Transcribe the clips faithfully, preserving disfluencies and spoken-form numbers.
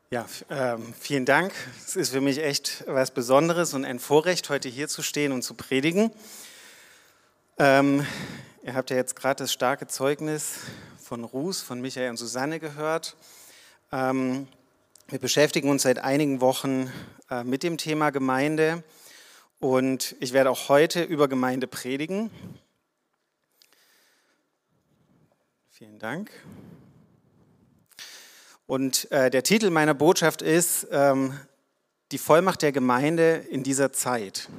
Ja, ähm, vielen Dank. Es ist für mich echt was Besonderes und ein Vorrecht, heute hier zu stehen und zu predigen. Ähm, ihr habt ja jetzt gerade das starke Zeugnis von Ruth, von Michael und Susanne gehört. Ähm, wir beschäftigen uns seit einigen Wochen äh, mit dem Thema Gemeinde und ich werde auch heute über Gemeinde predigen. Vielen Dank. Und äh, der Titel meiner Botschaft ist ähm, die Vollmacht der Gemeinde in dieser Zeit.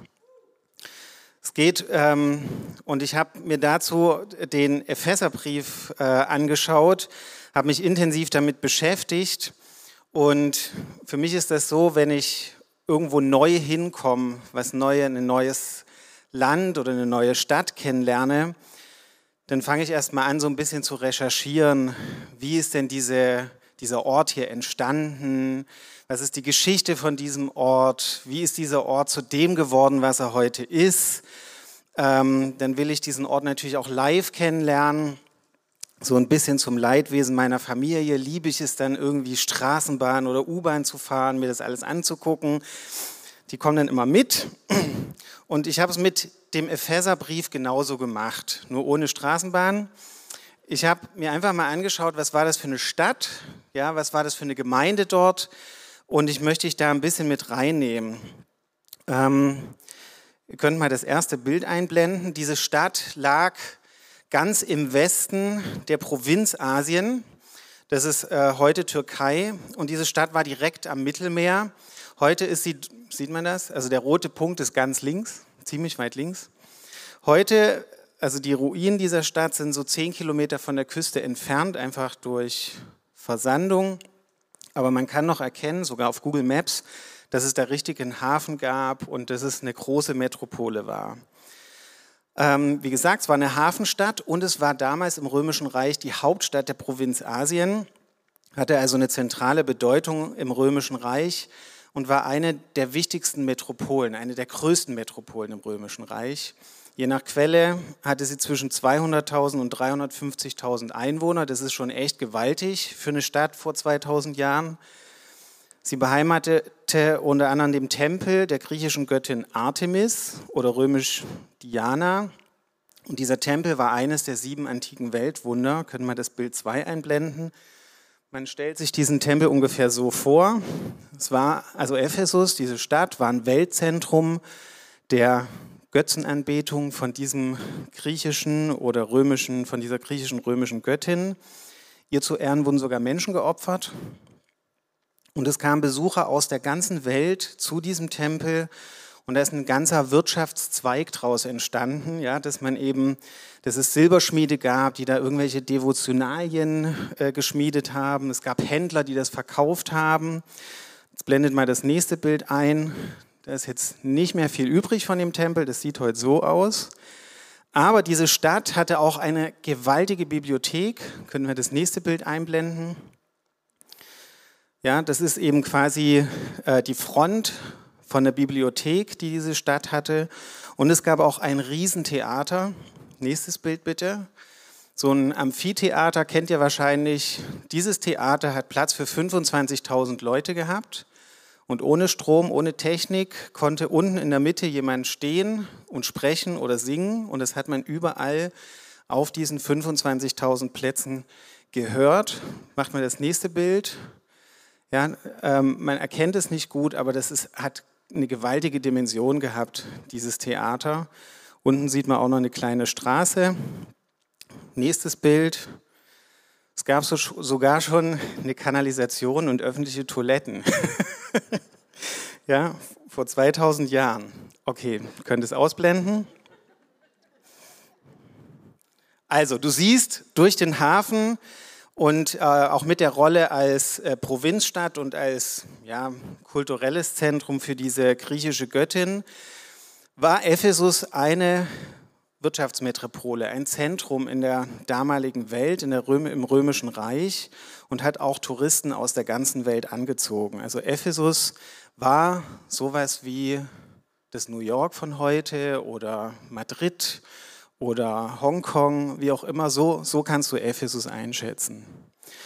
Es geht, ähm, und ich habe mir dazu den Epheserbrief äh, angeschaut, habe mich intensiv damit beschäftigt und für mich ist das so, wenn ich irgendwo neu hinkomme, was Neue, ein neues Land oder eine neue Stadt kennenlerne, dann fange ich erstmal an, so ein bisschen zu recherchieren, wie ist denn diese dieser Ort hier entstanden? Was ist die Geschichte von diesem Ort? Wie ist dieser Ort zu dem geworden, was er heute ist? Ähm, dann will ich diesen Ort natürlich auch live kennenlernen. So ein bisschen zum Leidwesen meiner Familie liebe ich es dann irgendwie Straßenbahn oder U-Bahn zu fahren, mir das alles anzugucken. Die kommen dann immer mit. Und ich habe es mit dem Epheserbrief genauso gemacht, nur ohne Straßenbahn. Ich habe mir einfach mal angeschaut, was war das für eine Stadt, ja, was war das für eine Gemeinde dort und ich möchte dich da ein bisschen mit reinnehmen. Ähm, ihr könnt mal das erste Bild einblenden. Diese Stadt lag ganz im Westen der Provinz Asien, das ist äh, heute Türkei und diese Stadt war direkt am Mittelmeer. Heute ist sie, sieht man das? Also der rote Punkt ist ganz links, ziemlich weit links. Heute Also die Ruinen dieser Stadt sind so zehn Kilometer von der Küste entfernt, einfach durch Versandung. Aber man kann noch erkennen, sogar auf Google Maps, dass es da richtig einen Hafen gab und dass es eine große Metropole war. Ähm, wie gesagt, es war eine Hafenstadt und es war damals im Römischen Reich die Hauptstadt der Provinz Asien, hatte also eine zentrale Bedeutung im Römischen Reich und war eine der wichtigsten Metropolen, eine der größten Metropolen im Römischen Reich. Je nach Quelle hatte sie zwischen zweihunderttausend und dreihundertfünfzigtausend Einwohner. Das ist schon echt gewaltig für eine Stadt vor zweitausend Jahren. Sie beheimatete unter anderem den Tempel der griechischen Göttin Artemis oder römisch Diana. Und dieser Tempel war eines der sieben antiken Weltwunder. Können wir das Bild zwei einblenden? Man stellt sich diesen Tempel ungefähr so vor. Es war, also Ephesus, diese Stadt, war ein Weltzentrum der Götzenanbetung von diesem griechischen oder römischen, von dieser griechischen römischen Göttin. Ihr zu Ehren wurden sogar Menschen geopfert. Und es kamen Besucher aus der ganzen Welt zu diesem Tempel. Und da ist ein ganzer Wirtschaftszweig daraus entstanden, ja, dass man eben, dass es Silberschmiede gab, die da irgendwelche Devotionalien äh, geschmiedet haben. Es gab Händler, die das verkauft haben. Jetzt blendet mal das nächste Bild ein. Da ist jetzt nicht mehr viel übrig von dem Tempel, das sieht heute so aus. Aber diese Stadt hatte auch eine gewaltige Bibliothek. Können wir das nächste Bild einblenden? Ja, das ist eben quasi äh, die Front von der Bibliothek, die diese Stadt hatte. Und es gab auch ein Riesentheater. Nächstes Bild bitte. So ein Amphitheater kennt ihr wahrscheinlich. Dieses Theater hat Platz für fünfundzwanzigtausend Leute gehabt. Und ohne Strom, ohne Technik konnte unten in der Mitte jemand stehen und sprechen oder singen. Und das hat man überall auf diesen fünfundzwanzigtausend Plätzen gehört. Macht mal das nächste Bild. Ja, ähm, man erkennt es nicht gut, aber das ist, hat eine gewaltige Dimension gehabt, dieses Theater. Unten sieht man auch noch eine kleine Straße. Nächstes Bild. Es gab so, sogar schon eine Kanalisation und öffentliche Toiletten. Ja, vor zweitausend Jahren. Okay, könnt ihr es ausblenden? Also, du siehst durch den Hafen und äh, auch mit der Rolle als äh, Provinzstadt und als ja, kulturelles Zentrum für diese griechische Göttin war Ephesus eine Wirtschaftsmetropole, ein Zentrum in der damaligen Welt, in der Röm- im Römischen Reich und hat auch Touristen aus der ganzen Welt angezogen. Also Ephesus war sowas wie das New York von heute oder Madrid oder Hongkong, wie auch immer, so, so kannst du Ephesus einschätzen.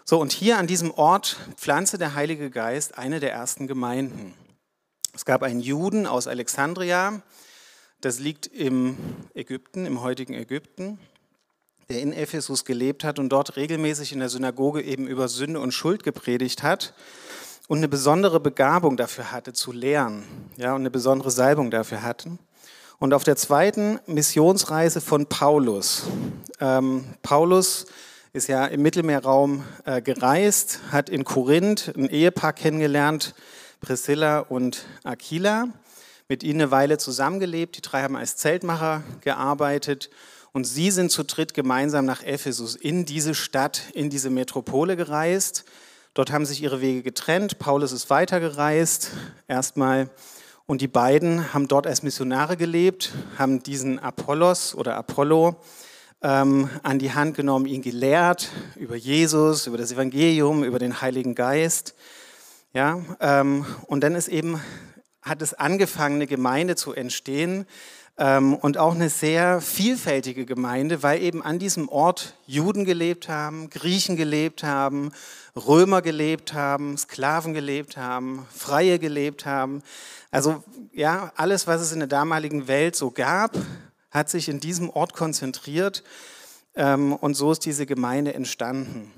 So, und hier an diesem Ort pflanzte der Heilige Geist eine der ersten Gemeinden. Es gab einen Juden aus Alexandria, das liegt im Ägypten, im heutigen Ägypten, der in Ephesus gelebt hat und dort regelmäßig in der Synagoge eben über Sünde und Schuld gepredigt hat und eine besondere Begabung dafür hatte, zu lehren, ja, und eine besondere Salbung dafür hatte. Und auf der zweiten Missionsreise von Paulus, ähm, Paulus ist ja im Mittelmeerraum äh, gereist, hat in Korinth ein Ehepaar kennengelernt, Priscilla und Aquila, mit ihnen eine Weile zusammengelebt. Die drei haben als Zeltmacher gearbeitet und sie sind zu dritt gemeinsam nach Ephesus, in diese Stadt, in diese Metropole gereist. Dort haben sich ihre Wege getrennt. Paulus ist weitergereist erstmal und die beiden haben dort als Missionare gelebt, haben diesen Apollos oder Apollo ähm, an die Hand genommen, ihn gelehrt über Jesus, über das Evangelium, über den Heiligen Geist. Ja, ähm, und dann ist eben, hat es angefangen, eine Gemeinde zu entstehen ähm, und auch eine sehr vielfältige Gemeinde, weil eben an diesem Ort Juden gelebt haben, Griechen gelebt haben, Römer gelebt haben, Sklaven gelebt haben, Freie gelebt haben. Also ja, alles, was es in der damaligen Welt so gab, hat sich in diesem Ort konzentriert ähm, und so ist diese Gemeinde entstanden.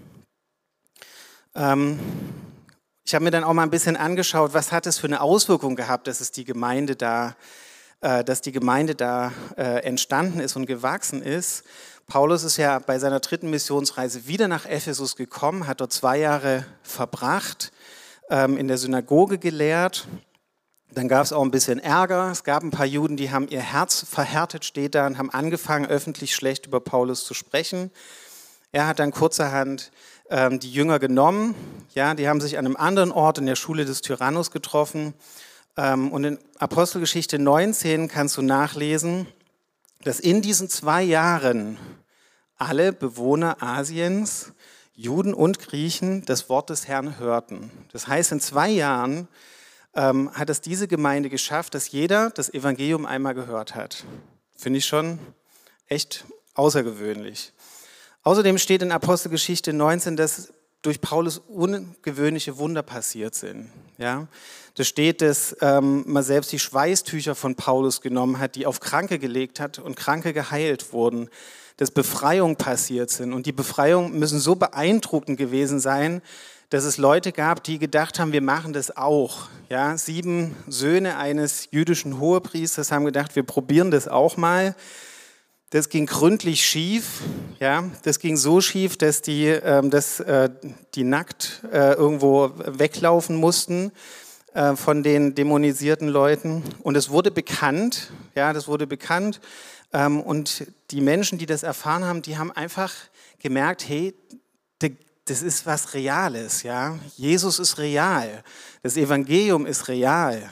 Ähm, Ich habe mir dann auch mal ein bisschen angeschaut, was hat es für eine Auswirkung gehabt, dass es die Gemeinde da, äh, dass die Gemeinde da äh, entstanden ist und gewachsen ist. Paulus ist ja bei seiner dritten Missionsreise wieder nach Ephesus gekommen, hat dort zwei Jahre verbracht, ähm, in der Synagoge gelehrt. Dann gab es auch ein bisschen Ärger. Es gab ein paar Juden, die haben ihr Herz verhärtet, steht da, und haben angefangen, öffentlich schlecht über Paulus zu sprechen. Er hat dann kurzerhand ähm, die Jünger genommen. Ja, die haben sich an einem anderen Ort in der Schule des Tyrannus getroffen. Ähm, und in Apostelgeschichte neunzehn kannst du nachlesen, dass in diesen zwei Jahren alle Bewohner Asiens, Juden und Griechen, das Wort des Herrn hörten. Das heißt, in zwei Jahren ähm, hat es diese Gemeinde geschafft, dass jeder das Evangelium einmal gehört hat. Finde ich schon echt außergewöhnlich. Außerdem steht in Apostelgeschichte neunzehn, dass durch Paulus ungewöhnliche Wunder passiert sind. Ja? Da steht, dass ähm, man selbst die Schweißtücher von Paulus genommen hat, die auf Kranke gelegt hat und Kranke geheilt wurden, dass Befreiungen passiert sind. Und die Befreiungen müssen so beeindruckend gewesen sein, dass es Leute gab, die gedacht haben, wir machen das auch. Ja? Sieben Söhne eines jüdischen Hohepriesters haben gedacht, wir probieren das auch mal. Das ging gründlich schief, ja, das ging so schief, dass die, ähm, dass, äh, die nackt äh, irgendwo weglaufen mussten äh, von den dämonisierten Leuten. Und es wurde bekannt, ja, das wurde bekannt. Ähm, und die Menschen, die das erfahren haben, die haben einfach gemerkt, hey, das ist was Reales, ja. Jesus ist real, das Evangelium ist real.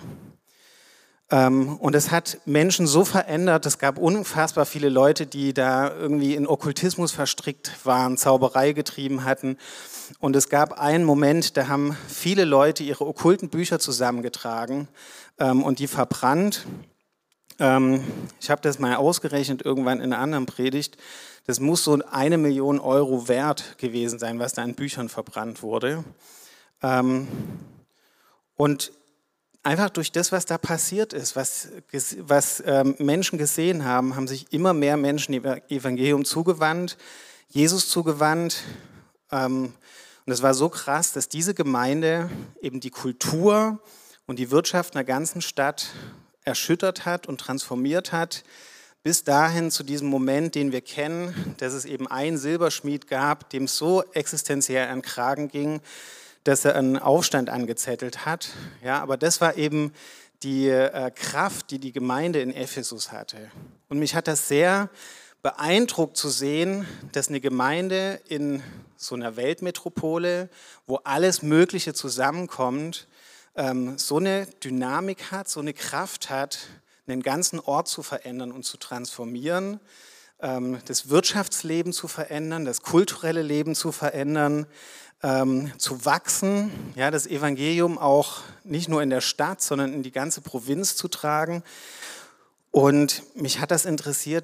Und es hat Menschen so verändert, es gab unfassbar viele Leute, die da irgendwie in Okkultismus verstrickt waren, Zauberei getrieben hatten. Und es gab einen Moment, da haben viele Leute ihre okkulten Bücher zusammengetragen ähm, und die verbrannt. Ähm, ich habe das mal ausgerechnet irgendwann in einer anderen Predigt. Das muss so eine Million Euro wert gewesen sein, was da an Büchern verbrannt wurde. Ähm, und Einfach durch das, was da passiert ist, was, was ähm, Menschen gesehen haben, haben sich immer mehr Menschen dem Evangelium zugewandt, Jesus zugewandt. Ähm, und es war so krass, dass diese Gemeinde eben die Kultur und die Wirtschaft einer ganzen Stadt erschüttert hat und transformiert hat, bis dahin zu diesem Moment, den wir kennen, dass es eben einen Silberschmied gab, dem es so existenziell an den Kragen ging, dass er einen Aufstand angezettelt hat. Ja, aber das war eben die äh, Kraft, die die Gemeinde in Ephesus hatte. Und mich hat das sehr beeindruckt zu sehen, dass eine Gemeinde in so einer Weltmetropole, wo alles Mögliche zusammenkommt, ähm, so eine Dynamik hat, so eine Kraft hat, einen ganzen Ort zu verändern und zu transformieren, ähm, das Wirtschaftsleben zu verändern, das kulturelle Leben zu verändern, Ähm, zu wachsen, ja, das Evangelium auch nicht nur in der Stadt, sondern in die ganze Provinz zu tragen. Und mich hat das interessiert,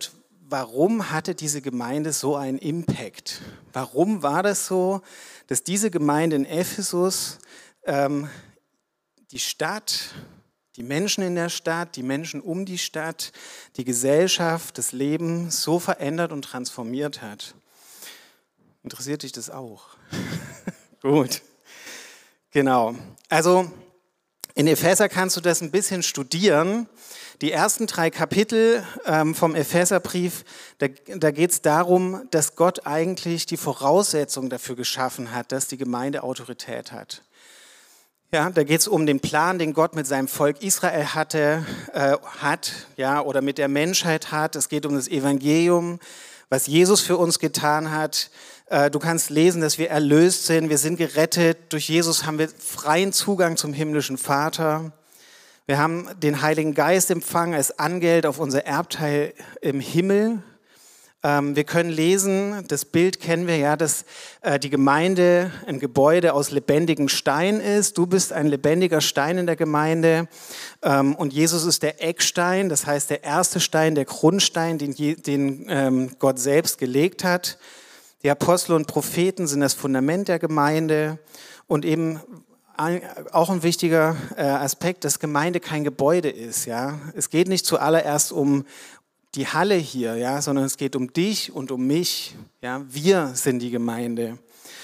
warum hatte diese Gemeinde so einen Impact? Warum war das so, dass diese Gemeinde in Ephesus ähm, die Stadt, die Menschen in der Stadt, die Menschen um die Stadt, die Gesellschaft, das Leben so verändert und transformiert hat? Interessiert dich das auch? Gut, genau. Also in Epheser kannst du das ein bisschen studieren. Die ersten drei Kapitel ähm, vom Epheserbrief, da, da geht es darum, dass Gott eigentlich die Voraussetzung dafür geschaffen hat, dass die Gemeinde Autorität hat. Ja, da geht es um den Plan, den Gott mit seinem Volk Israel hatte, äh, hat, ja, oder mit der Menschheit hat. Es geht um das Evangelium, was Jesus für uns getan hat. Äh, du kannst lesen, dass wir erlöst sind, wir sind gerettet. Durch Jesus haben wir freien Zugang zum himmlischen Vater. Wir haben den Heiligen Geist empfangen als Angeld auf unser Erbteil im Himmel. Ähm, wir können lesen, das Bild kennen wir ja, dass äh, die Gemeinde ein Gebäude aus lebendigem Stein ist. Du bist ein lebendiger Stein in der Gemeinde ähm, und Jesus ist der Eckstein, das heißt der erste Stein, der Grundstein, den, den ähm, Gott selbst gelegt hat. Die Apostel und Propheten sind das Fundament der Gemeinde und eben auch ein wichtiger Aspekt, dass Gemeinde kein Gebäude ist. Ja? Es geht nicht zuallererst um die Halle hier, ja? Sondern es geht um dich und um mich. Ja? Wir sind die Gemeinde.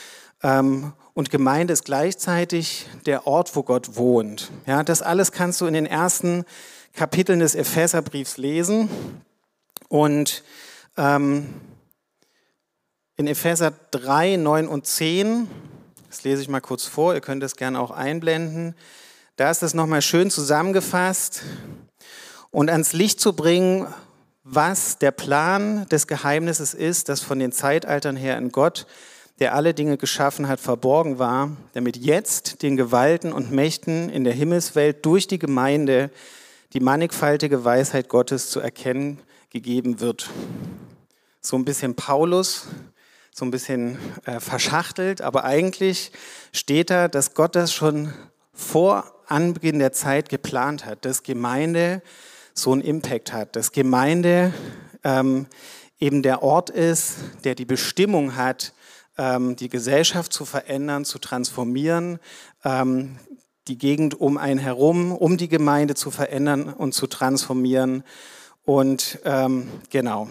Und Gemeinde ist gleichzeitig der Ort, wo Gott wohnt. Ja? Das alles kannst du in den ersten Kapiteln des Epheserbriefs lesen. Und ähm, in Epheser drei, neun und zehn, das lese ich mal kurz vor, ihr könnt es gerne auch einblenden. Da ist es nochmal schön zusammengefasst und ans Licht zu bringen, was der Plan des Geheimnisses ist, das von den Zeitaltern her in Gott, der alle Dinge geschaffen hat, verborgen war, damit jetzt den Gewalten und Mächten in der Himmelswelt durch die Gemeinde die mannigfaltige Weisheit Gottes zu erkennen gegeben wird. So ein bisschen Paulus, so ein bisschen äh, verschachtelt, aber eigentlich steht da, dass Gott das schon vor Anbeginn der Zeit geplant hat, dass Gemeinde so einen Impact hat, dass Gemeinde ähm, eben der Ort ist, der die Bestimmung hat, ähm, die Gesellschaft zu verändern, zu transformieren, ähm, die Gegend um einen herum, um die Gemeinde zu verändern und zu transformieren. Und ähm, genau.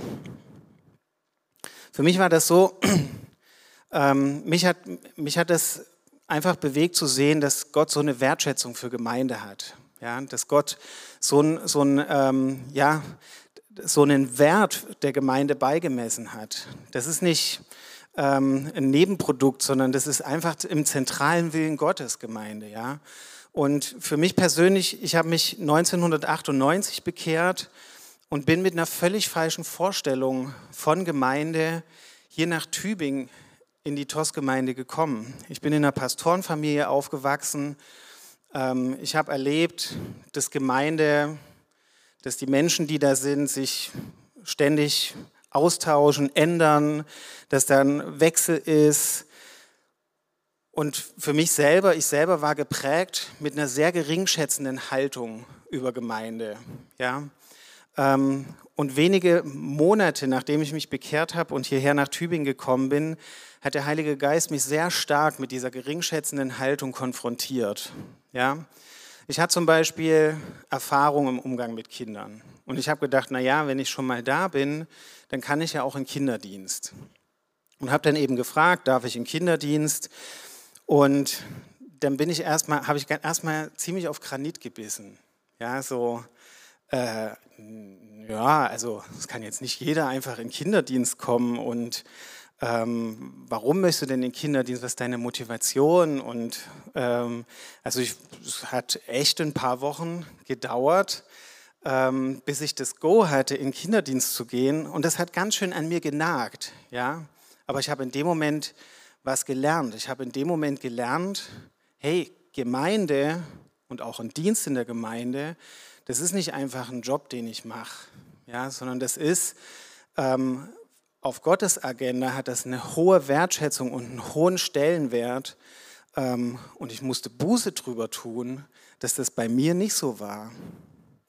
Für mich war das so, ähm, mich hat, mich hat das einfach bewegt zu sehen, dass Gott so eine Wertschätzung für Gemeinde hat. Ja, dass Gott so, ein, so, ein, ähm, ja, so einen Wert der Gemeinde beigemessen hat. Das ist nicht ähm, ein Nebenprodukt, sondern das ist einfach im zentralen Willen Gottes Gemeinde. Ja? Und für mich persönlich, ich habe mich neunzehnhundertachtundneunzig bekehrt und bin mit einer völlig falschen Vorstellung von Gemeinde hier nach Tübingen in die T O S-Gemeinde gekommen. Ich bin in einer Pastorenfamilie aufgewachsen. Ich habe erlebt, dass Gemeinde, dass die Menschen, die da sind, sich ständig austauschen, ändern, dass da ein Wechsel ist. Und für mich selber, ich selber war geprägt mit einer sehr geringschätzenden Haltung über Gemeinde. Ja? Und wenige Monate, nachdem ich mich bekehrt habe und hierher nach Tübingen gekommen bin, hat der Heilige Geist mich sehr stark mit dieser geringschätzenden Haltung konfrontiert. Ja? Ich hatte zum Beispiel Erfahrung im Umgang mit Kindern. Und ich habe gedacht, naja, wenn ich schon mal da bin, dann kann ich ja auch in Kinderdienst. Und habe dann eben gefragt, darf ich in Kinderdienst? Und dann bin ich erstmal, habe ich erstmal ziemlich auf Granit gebissen. Ja, so, äh, ja, also es kann jetzt nicht jeder einfach in Kinderdienst kommen und ähm, warum möchtest du denn in Kinderdienst, was ist deine Motivation? Und ähm, also ich, es hat echt ein paar Wochen gedauert, ähm, bis ich das Go hatte, in Kinderdienst zu gehen und das hat ganz schön an mir genagt, ja, aber ich habe in dem Moment was gelernt. Ich habe in dem Moment gelernt, hey, Gemeinde und auch ein Dienst in der Gemeinde, das ist nicht einfach ein Job, den ich mache, ja, sondern das ist, ähm, auf Gottes Agenda hat das eine hohe Wertschätzung und einen hohen Stellenwert. Ähm, und ich musste Buße drüber tun, dass das bei mir nicht so war.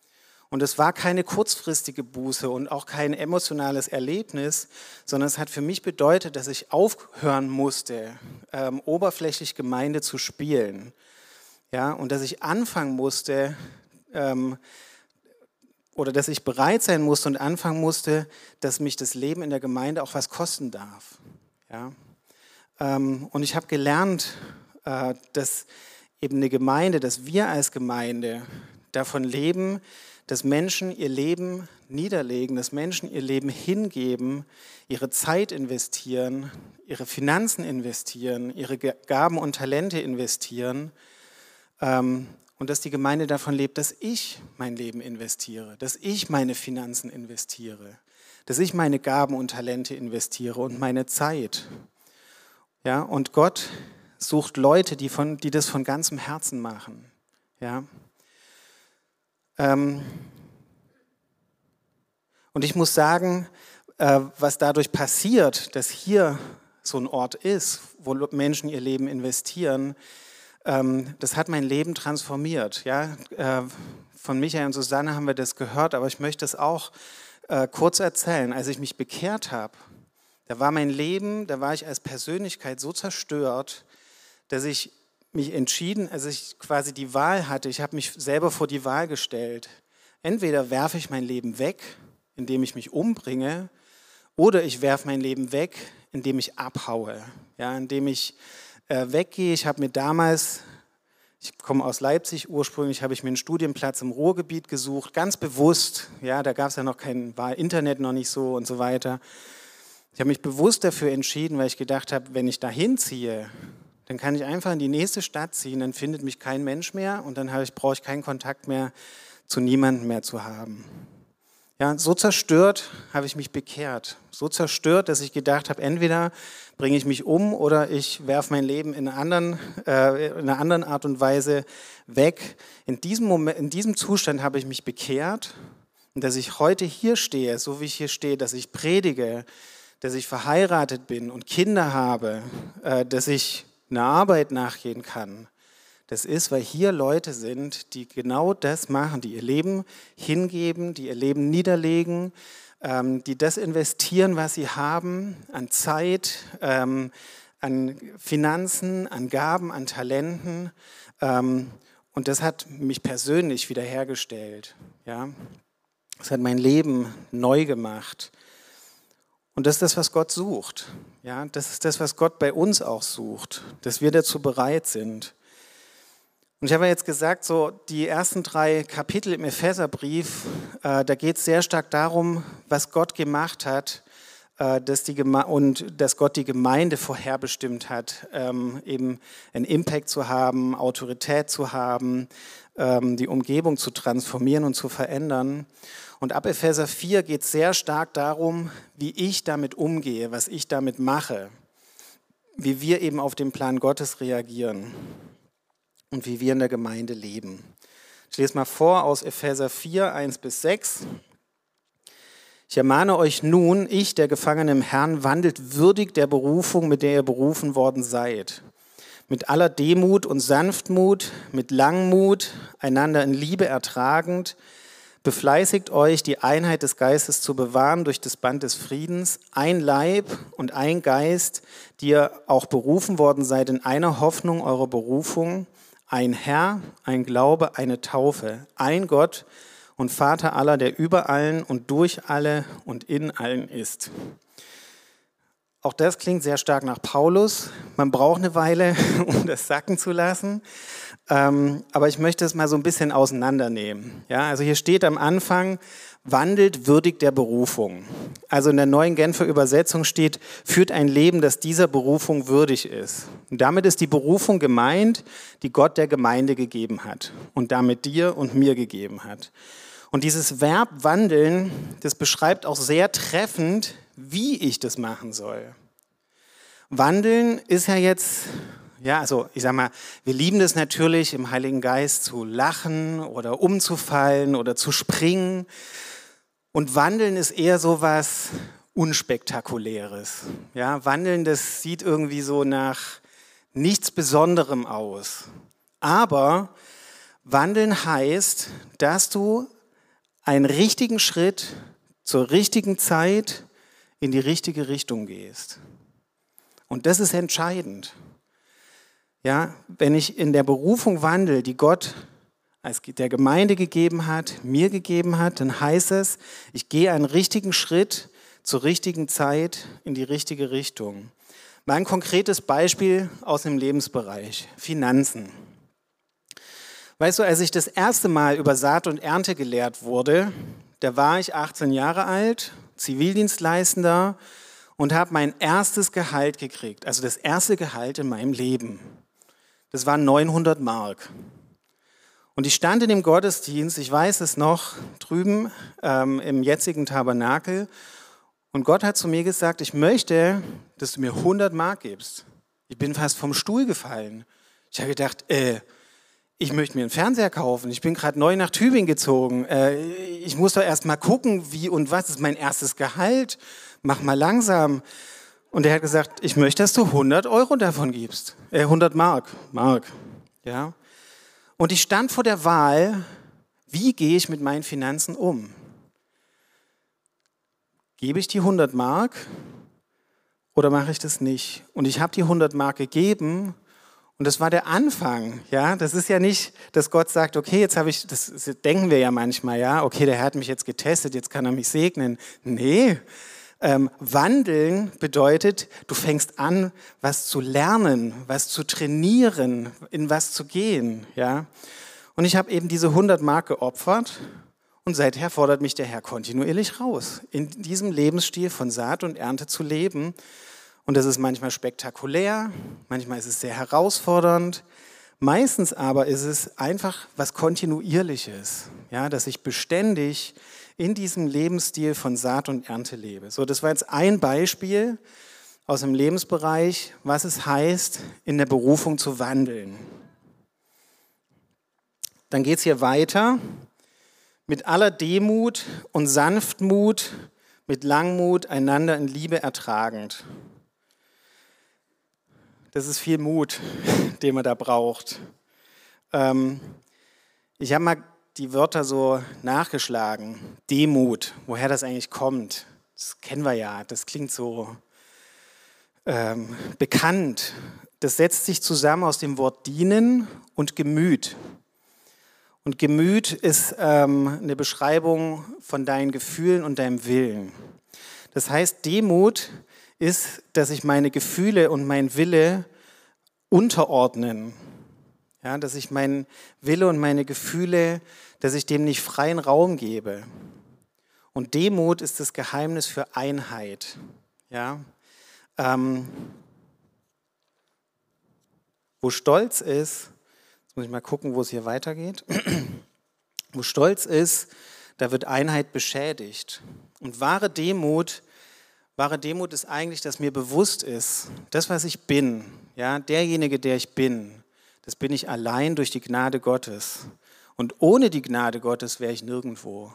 Und es war keine kurzfristige Buße und auch kein emotionales Erlebnis, sondern es hat für mich bedeutet, dass ich aufhören musste, ähm, oberflächlich Gemeinde zu spielen. Ja, und dass ich anfangen musste, ähm, oder dass ich bereit sein musste und anfangen musste, dass mich das Leben in der Gemeinde auch was kosten darf. Ja? Ähm, und ich habe gelernt, äh, dass eben eine Gemeinde, dass wir als Gemeinde davon leben, dass Menschen ihr Leben niederlegen, dass Menschen ihr Leben hingeben, ihre Zeit investieren, ihre Finanzen investieren, ihre Gaben und Talente investieren, ähm, und dass die Gemeinde davon lebt, dass ich mein Leben investiere, dass ich meine Finanzen investiere, dass ich meine Gaben und Talente investiere und meine Zeit. Ja, und Gott sucht Leute, die, von, die das von ganzem Herzen machen. Ja. Ähm, und ich muss sagen, äh, was dadurch passiert, dass hier so ein Ort ist, wo Menschen ihr Leben investieren, ähm, das hat mein Leben transformiert. Ja. Äh, von Michael und Susanne haben wir das gehört, aber ich möchte es auch äh, kurz erzählen. Als ich mich bekehrt habe, da war mein Leben, da war ich als Persönlichkeit so zerstört, dass ich mich entschieden, also ich quasi die Wahl hatte, ich habe mich selber vor die Wahl gestellt. Entweder werfe ich mein Leben weg, indem ich mich umbringe, oder ich werfe mein Leben weg, indem ich abhaue, ja, indem ich äh, weggehe. Ich habe mir damals, ich komme aus Leipzig ursprünglich, habe ich mir einen Studienplatz im Ruhrgebiet gesucht, ganz bewusst, ja, da gab es ja noch kein, war Internet noch nicht so und so weiter. Ich habe mich bewusst dafür entschieden, weil ich gedacht habe, wenn ich da hinziehe, dann kann ich einfach in die nächste Stadt ziehen, dann findet mich kein Mensch mehr und dann habe ich, brauche ich keinen Kontakt mehr zu niemandem mehr zu haben. Ja, so zerstört habe ich mich bekehrt. So zerstört, dass ich gedacht habe, entweder bringe ich mich um oder ich werfe mein Leben in einer anderen, äh, in einer anderen Art und Weise weg. In diesem Moment, in diesem Zustand habe ich mich bekehrt und dass ich heute hier stehe, so wie ich hier stehe, dass ich predige, dass ich verheiratet bin und Kinder habe, äh, dass ich einer Arbeit nachgehen kann. Das ist, weil hier Leute sind, die genau das machen, die ihr Leben hingeben, die ihr Leben niederlegen, ähm, die das investieren, was sie haben, an Zeit, ähm, an Finanzen, an Gaben, an Talenten. Ähm, und das hat mich persönlich wiederhergestellt. Ja? Das hat mein Leben neu gemacht. Und das ist das, was Gott sucht. Ja, das ist das, was Gott bei uns auch sucht, dass wir dazu bereit sind. Und ich habe ja jetzt gesagt, so die ersten drei Kapitel im Epheserbrief, äh, da geht es sehr stark darum, was Gott gemacht hat, äh, dass die Geme- und dass Gott die Gemeinde vorherbestimmt hat, ähm, eben einen Impact zu haben, Autorität zu haben, ähm, die Umgebung zu transformieren und zu verändern. Und ab Epheser vier geht es sehr stark darum, wie ich damit umgehe, was ich damit mache, wie wir eben auf den Plan Gottes reagieren und wie wir in der Gemeinde leben. Ich lese mal vor aus Epheser vier, eins bis sechs. Ich ermahne euch nun, ich, der Gefangene im Herrn, wandelt würdig der Berufung, mit der ihr berufen worden seid. Mit aller Demut und Sanftmut, mit Langmut, einander in Liebe ertragend, befleißigt euch, die Einheit des Geistes zu bewahren durch das Band des Friedens, ein Leib und ein Geist, die ihr auch berufen worden seid in einer Hoffnung eurer Berufung, ein Herr, ein Glaube, eine Taufe, ein Gott und Vater aller, der über allen und durch alle und in allen ist. Auch das klingt sehr stark nach Paulus. Man braucht eine Weile, um das sacken zu lassen. Ähm, aber ich möchte es mal so ein bisschen auseinandernehmen. Ja, also hier steht am Anfang, wandelt würdig der Berufung. Also in der neuen Genfer Übersetzung steht, führt ein Leben, das dieser Berufung würdig ist. Und damit ist die Berufung gemeint, die Gott der Gemeinde gegeben hat und damit dir und mir gegeben hat. Und dieses Verb wandeln, das beschreibt auch sehr treffend, wie ich das machen soll. Wandeln ist ja jetzt, ja, also ich sag mal, wir lieben das natürlich im Heiligen Geist zu lachen oder umzufallen oder zu springen. Und Wandeln ist eher so was Unspektakuläres. Ja, Wandeln, das sieht irgendwie so nach nichts Besonderem aus. Aber Wandeln heißt, dass du einen richtigen Schritt zur richtigen Zeit in die richtige Richtung gehst. Und das ist entscheidend. Ja, wenn ich in der Berufung wandle, die Gott als der Gemeinde gegeben hat, mir gegeben hat, dann heißt es, ich gehe einen richtigen Schritt zur richtigen Zeit in die richtige Richtung. Mal ein konkretes Beispiel aus dem Lebensbereich, Finanzen. Weißt du, als ich das erste Mal über Saat und Ernte gelehrt wurde, da war ich achtzehn Jahre alt, Zivildienstleistender und habe mein erstes Gehalt gekriegt, also das erste Gehalt in meinem Leben. Das waren neunhundert Mark. Und ich stand in dem Gottesdienst, ich weiß es noch, drüben ähm, im jetzigen Tabernakel. Und Gott hat zu mir gesagt, ich möchte, dass du mir hundert Mark gibst. Ich bin fast vom Stuhl gefallen. Ich habe gedacht, äh, ich möchte mir einen Fernseher kaufen. Ich bin gerade neu nach Tübingen gezogen. Äh, ich muss doch erst mal gucken, wie und was ist mein erstes Gehalt. Mach mal langsam. Und er hat gesagt, ich möchte, dass du hundert Euro davon gibst. Äh, hundert Mark. Mark. Ja. Und ich stand vor der Wahl, wie gehe ich mit meinen Finanzen um? Gebe ich die hundert Mark oder mache ich das nicht? Und ich habe die hundert Mark gegeben und das war der Anfang. Ja, das ist ja nicht, dass Gott sagt, okay, jetzt habe ich, das denken wir ja manchmal, ja, okay, der Herr hat mich jetzt getestet, jetzt kann er mich segnen. Nee, ähm, wandeln bedeutet, du fängst an, was zu lernen, was zu trainieren, in was zu gehen. Ja, und ich habe eben diese hundert Mark geopfert. Und seither fordert mich der Herr kontinuierlich raus, in diesem Lebensstil von Saat und Ernte zu leben. Und das ist manchmal spektakulär, manchmal ist es sehr herausfordernd. Meistens aber ist es einfach was Kontinuierliches, ja, dass ich beständig in diesem Lebensstil von Saat und Ernte lebe. So, das war jetzt ein Beispiel aus dem Lebensbereich, was es heißt, in der Berufung zu wandeln. Dann geht es hier weiter. Mit aller Demut und Sanftmut, mit Langmut einander in Liebe ertragend. Das ist viel Mut, den man da braucht. Ähm, ich habe mal die Wörter so nachgeschlagen. Demut, woher das eigentlich kommt. Das kennen wir ja, das klingt so ähm, bekannt. Das setzt sich zusammen aus dem Wort dienen und Gemüt. Und Gemüt ist ähm, eine Beschreibung von deinen Gefühlen und deinem Willen. Das heißt, Demut ist, dass ich meine Gefühle und mein Wille unterordnen. Ja, dass ich meinen Wille und meine Gefühle, dass ich dem nicht freien Raum gebe. Und Demut ist das Geheimnis für Einheit. Ja, ähm, wo Stolz ist, jetzt muss ich mal gucken, wo es hier weitergeht. Wo Stolz ist, da wird Einheit beschädigt. Und wahre Demut, wahre Demut ist eigentlich, dass mir bewusst ist, das, was ich bin, ja, derjenige, der ich bin, das bin ich allein durch die Gnade Gottes. Und ohne die Gnade Gottes wäre ich nirgendwo.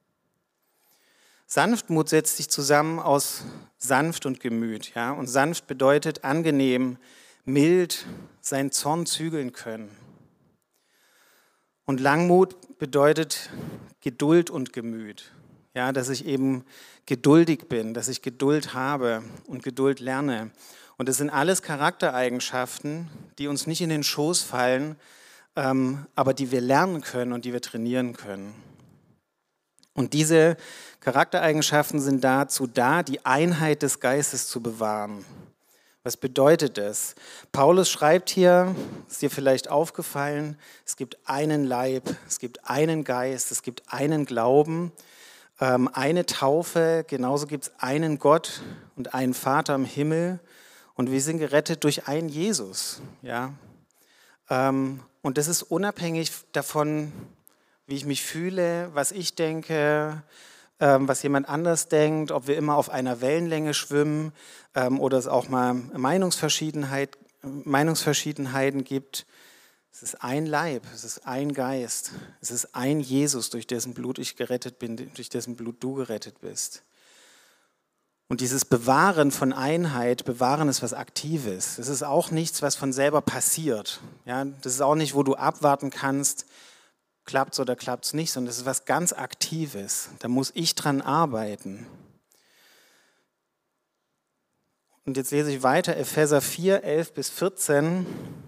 Sanftmut setzt sich zusammen aus sanft und Gemüt. Ja? Und sanft bedeutet angenehm, mild, seinen Zorn zügeln können. Und Langmut bedeutet Geduld und Gemüt. Ja, dass ich eben geduldig bin, dass ich Geduld habe und Geduld lerne. Und das sind alles Charaktereigenschaften, die uns nicht in den Schoß fallen, ähm, aber die wir lernen können und die wir trainieren können. Und diese Charaktereigenschaften sind dazu da, die Einheit des Geistes zu bewahren. Was bedeutet das? Paulus schreibt hier, ist dir vielleicht aufgefallen, es gibt einen Leib, es gibt einen Geist, es gibt einen Glauben, ähm, eine Taufe, genauso gibt es einen Gott und einen Vater im Himmel und wir sind gerettet durch einen Jesus. Ja? Ähm, und das ist unabhängig davon, wie ich mich fühle, was ich denke, was jemand anders denkt, ob wir immer auf einer Wellenlänge schwimmen ähm, oder es auch mal Meinungsverschiedenheit, Meinungsverschiedenheiten gibt. Es ist ein Leib, es ist ein Geist, es ist ein Jesus, durch dessen Blut ich gerettet bin, durch dessen Blut du gerettet bist. Und dieses Bewahren von Einheit, Bewahren ist was Aktives. Es ist auch nichts, was von selber passiert. Ja, das ist auch nicht, wo du abwarten kannst, klappt es oder klappt es nicht, sondern das ist was ganz Aktives. Da muss ich dran arbeiten. Und jetzt lese ich weiter, Epheser vier, elf bis vierzehn,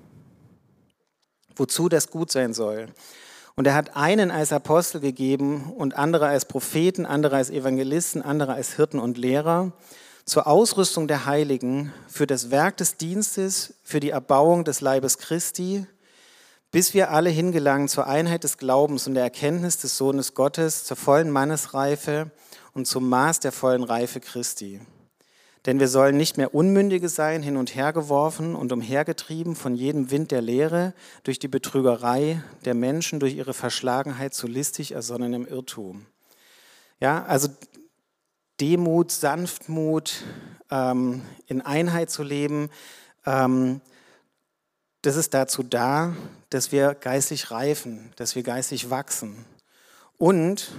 wozu das gut sein soll. Und er hat einen als Apostel gegeben und andere als Propheten, andere als Evangelisten, andere als Hirten und Lehrer, zur Ausrüstung der Heiligen, für das Werk des Dienstes, für die Erbauung des Leibes Christi, bis wir alle hingelangen zur Einheit des Glaubens und der Erkenntnis des Sohnes Gottes, zur vollen Mannesreife und zum Maß der vollen Reife Christi. Denn wir sollen nicht mehr Unmündige sein, hin und her geworfen und umhergetrieben von jedem Wind der Lehre, durch die Betrügerei der Menschen, durch ihre Verschlagenheit zu listig ersonnenem Irrtum. Ja, also Demut, Sanftmut, ähm, in Einheit zu leben, ähm, das ist dazu da, dass wir geistlich reifen, dass wir geistlich wachsen. Und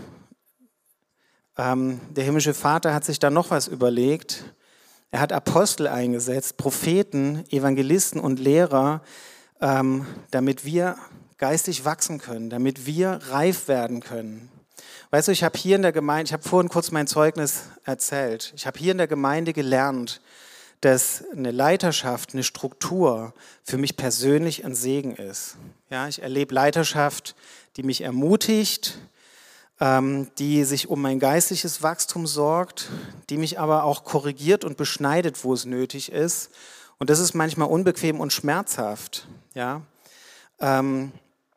ähm, der himmlische Vater hat sich da noch was überlegt. Er hat Apostel eingesetzt, Propheten, Evangelisten und Lehrer, ähm, damit wir geistig wachsen können, damit wir reif werden können. Weißt du, ich habe hier in der Gemeinde, ich habe vorhin kurz mein Zeugnis erzählt, ich habe hier in der Gemeinde gelernt, dass eine Leiterschaft, eine Struktur für mich persönlich ein Segen ist. Ja, ich erlebe Leiterschaft, die mich ermutigt, ähm, die sich um mein geistliches Wachstum sorgt, die mich aber auch korrigiert und beschneidet, wo es nötig ist. Und das ist manchmal unbequem und schmerzhaft. Ja, ähm,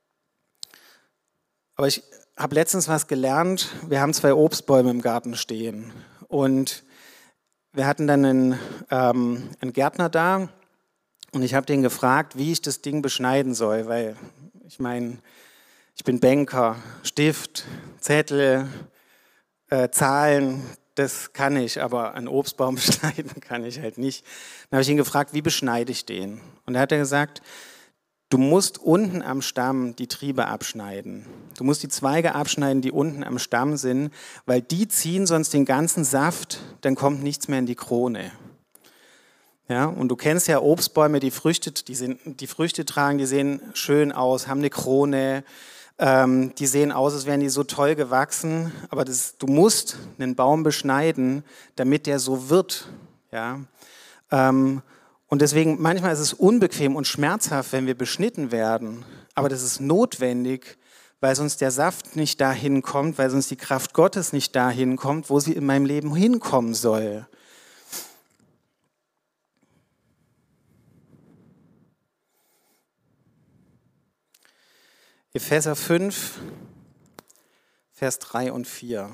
aber ich habe letztens was gelernt. Wir haben zwei Obstbäume im Garten stehen und wir hatten dann einen, ähm, einen Gärtner da und ich habe den gefragt, wie ich das Ding beschneiden soll, weil ich meine, ich bin Banker, Stift, Zettel, äh, Zahlen, das kann ich, aber einen Obstbaum beschneiden kann ich halt nicht. Dann habe ich ihn gefragt, wie beschneide ich den? Und da hat er gesagt, du musst unten am Stamm die Triebe abschneiden. Du musst die Zweige abschneiden, die unten am Stamm sind, weil die ziehen sonst den ganzen Saft, dann kommt nichts mehr in die Krone. Ja, und du kennst ja Obstbäume, die Früchte, die, sind, die Früchte tragen, die sehen schön aus, haben eine Krone, ähm, die sehen aus, als wären die so toll gewachsen, aber das, du musst einen Baum beschneiden, damit der so wird. Ja, ähm, Und deswegen, manchmal ist es unbequem und schmerzhaft, wenn wir beschnitten werden. Aber das ist notwendig, weil sonst der Saft nicht dahin kommt, weil sonst die Kraft Gottes nicht dahin kommt, wo sie in meinem Leben hinkommen soll. Epheser fünf, Vers drei und vier.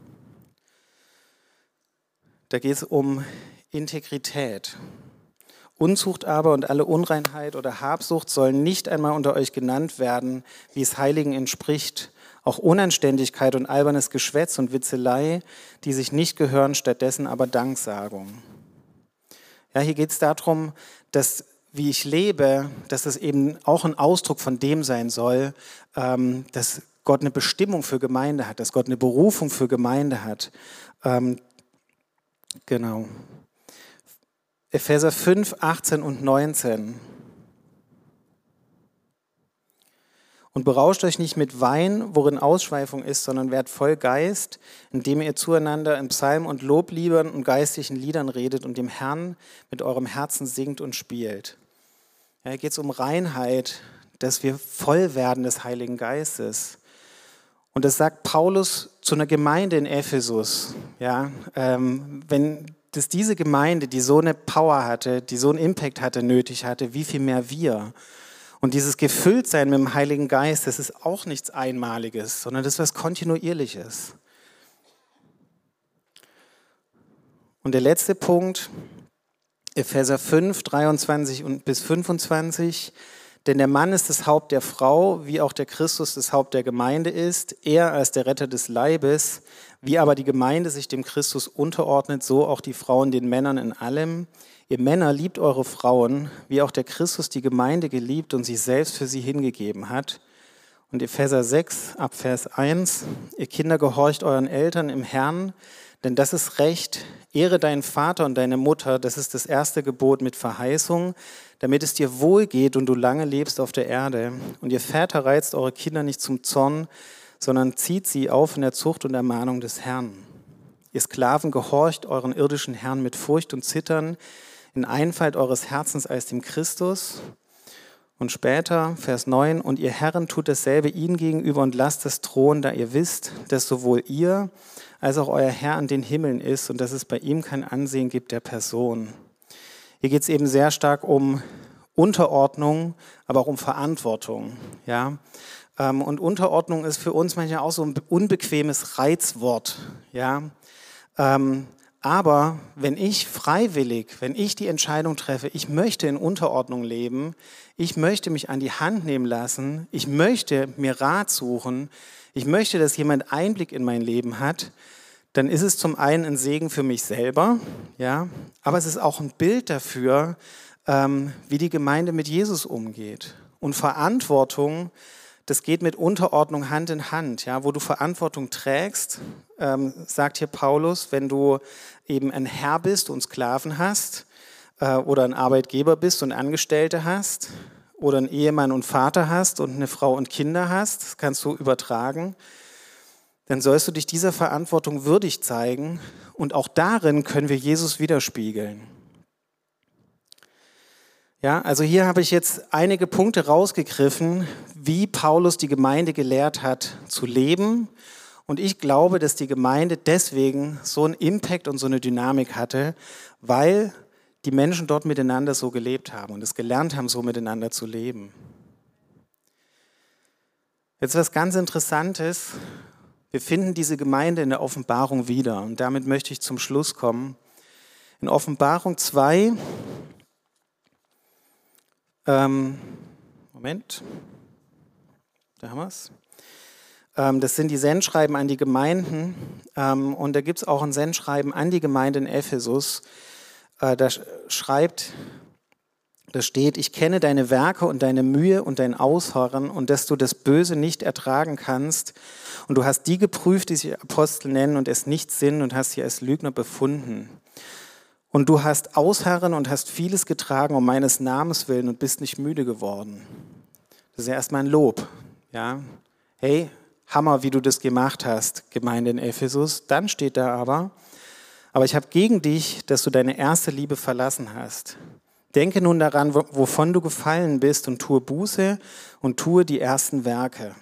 Da geht es um Integrität. Unzucht aber und alle Unreinheit oder Habsucht sollen nicht einmal unter euch genannt werden, wie es Heiligen entspricht. Auch Unanständigkeit und albernes Geschwätz und Witzelei, die sich nicht gehören, stattdessen aber Danksagung. Ja, hier geht es darum, dass, wie ich lebe, dass das eben auch ein Ausdruck von dem sein soll, ähm, dass Gott eine Bestimmung für Gemeinde hat, dass Gott eine Berufung für Gemeinde hat. Ähm, genau. Epheser fünf, achtzehn und neunzehn. Und berauscht euch nicht mit Wein, worin Ausschweifung ist, sondern werdet voll Geist, indem ihr zueinander in Psalmen und Lobliedern und geistlichen Liedern redet und dem Herrn mit eurem Herzen singt und spielt. Ja, hier geht es um Reinheit, dass wir voll werden des Heiligen Geistes. Und das sagt Paulus zu einer Gemeinde in Ephesus. Ja, ähm, wenn dass diese Gemeinde, die so eine Power hatte, die so einen Impact hatte, nötig hatte, wie viel mehr wir. Und dieses Gefülltsein mit dem Heiligen Geist, das ist auch nichts Einmaliges, sondern das ist was Kontinuierliches. Und der letzte Punkt, Epheser fünf, dreiundzwanzig bis fünfundzwanzig. Denn der Mann ist das Haupt der Frau, wie auch der Christus das Haupt der Gemeinde ist, er als der Retter des Leibes, wie aber die Gemeinde sich dem Christus unterordnet, so auch die Frauen den Männern in allem. Ihr Männer liebt eure Frauen, wie auch der Christus die Gemeinde geliebt und sich selbst für sie hingegeben hat. Und Epheser sechs, ab Vers eins, ihr Kinder gehorcht euren Eltern im Herrn, denn das ist Recht. Ehre deinen Vater und deine Mutter, das ist das erste Gebot mit Verheißung, damit es dir wohl geht und du lange lebst auf der Erde. Und ihr Väter reizt eure Kinder nicht zum Zorn, sondern zieht sie auf in der Zucht und Ermahnung des Herrn. Ihr Sklaven gehorcht euren irdischen Herrn mit Furcht und Zittern, in Einfalt eures Herzens als dem Christus. Und später, Vers neun, und ihr Herren tut dasselbe ihnen gegenüber und lasst es drohen, da ihr wisst, dass sowohl ihr als auch euer Herr an den Himmeln ist und dass es bei ihm kein Ansehen gibt der Person. Hier geht es eben sehr stark um Unterordnung, aber auch um Verantwortung. Ja? Und Unterordnung ist für uns manchmal auch so ein unbequemes Reizwort. Ja? Aber wenn ich freiwillig, wenn ich die Entscheidung treffe, ich möchte in Unterordnung leben, ich möchte mich an die Hand nehmen lassen, ich möchte mir Rat suchen, ich möchte, dass jemand Einblick in mein Leben hat, dann ist es zum einen ein Segen für mich selber, ja, aber es ist auch ein Bild dafür, ähm, wie die Gemeinde mit Jesus umgeht. Und Verantwortung, das geht mit Unterordnung Hand in Hand, ja, wo du Verantwortung trägst, ähm, sagt hier Paulus, wenn du eben ein Herr bist und Sklaven hast äh, oder ein Arbeitgeber bist und Angestellte hast oder einen Ehemann und Vater hast und eine Frau und Kinder hast, das kannst du übertragen, dann sollst du dich dieser Verantwortung würdig zeigen und auch darin können wir Jesus widerspiegeln. Ja, also hier habe ich jetzt einige Punkte rausgegriffen, wie Paulus die Gemeinde gelehrt hat zu leben. Und ich glaube, dass die Gemeinde deswegen so einen Impact und so eine Dynamik hatte, weil die Menschen dort miteinander so gelebt haben und es gelernt haben, so miteinander zu leben. Jetzt was ganz Interessantes. Wir finden diese Gemeinde in der Offenbarung wieder. Und damit möchte ich zum Schluss kommen. In Offenbarung zwei... Ähm, Moment, da haben wir es. Ähm, das sind die Sendschreiben an die Gemeinden ähm, und da gibt es auch ein Sendschreiben an die Gemeinde in Ephesus. Äh, da schreibt, da steht, ich kenne deine Werke und deine Mühe und dein Ausharren und dass du das Böse nicht ertragen kannst und du hast die geprüft, die sich Apostel nennen und es nicht sind und hast sie als Lügner befunden. Und du hast ausharren und hast vieles getragen um meines Namens willen und bist nicht müde geworden. Das ist ja erstmal ein Lob. Ja? Hey, Hammer, wie du das gemacht hast, Gemeinde in Ephesus. Dann steht da aber, aber ich habe gegen dich, dass du deine erste Liebe verlassen hast. Denke nun daran, wovon du gefallen bist und tue Buße und tue die ersten Werke.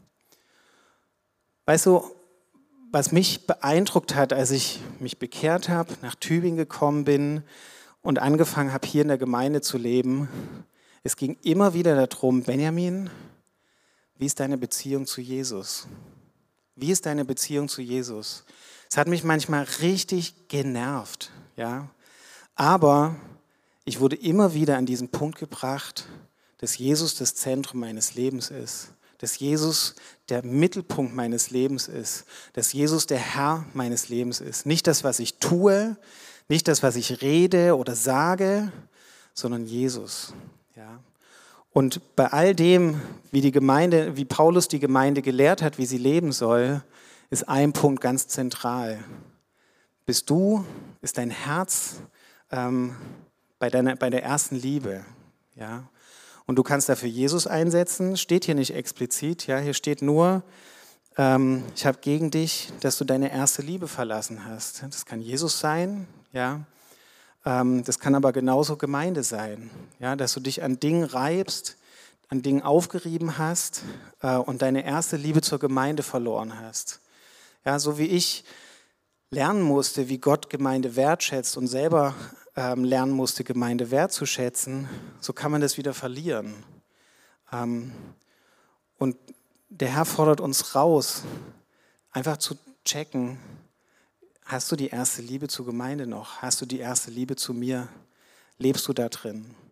Weißt du, was mich beeindruckt hat, als ich mich bekehrt habe, nach Tübingen gekommen bin und angefangen habe, hier in der Gemeinde zu leben, es ging immer wieder darum, Benjamin, wie ist deine Beziehung zu Jesus? Wie ist deine Beziehung zu Jesus? Es hat mich manchmal richtig genervt, ja. Aber ich wurde immer wieder an diesen Punkt gebracht, dass Jesus das Zentrum meines Lebens ist. Dass Jesus der Mittelpunkt meines Lebens ist, dass Jesus der Herr meines Lebens ist. Nicht das, was ich tue, nicht das, was ich rede oder sage, sondern Jesus. Ja. Und bei all dem, wie die Gemeinde, wie Paulus die Gemeinde gelehrt hat, wie sie leben soll, ist ein Punkt ganz zentral. Bist du, ist dein Herz ähm, bei, deiner, bei der ersten Liebe, ja. Und du kannst dafür Jesus einsetzen, steht hier nicht explizit, ja, hier steht nur, ähm, ich habe gegen dich, dass du deine erste Liebe verlassen hast. Das kann Jesus sein, ja, ähm, das kann aber genauso Gemeinde sein, ja, dass du dich an Dingen reibst, an Dingen aufgerieben hast äh, und deine erste Liebe zur Gemeinde verloren hast. Ja, so wie ich lernen musste, wie Gott Gemeinde wertschätzt und selber ähm, lernen musste, Gemeinde wertzuschätzen, so kann man das wieder verlieren. Ähm, und der Herr fordert uns raus, einfach zu checken, hast du die erste Liebe zur Gemeinde noch? Hast du die erste Liebe zu mir? Lebst du da drin?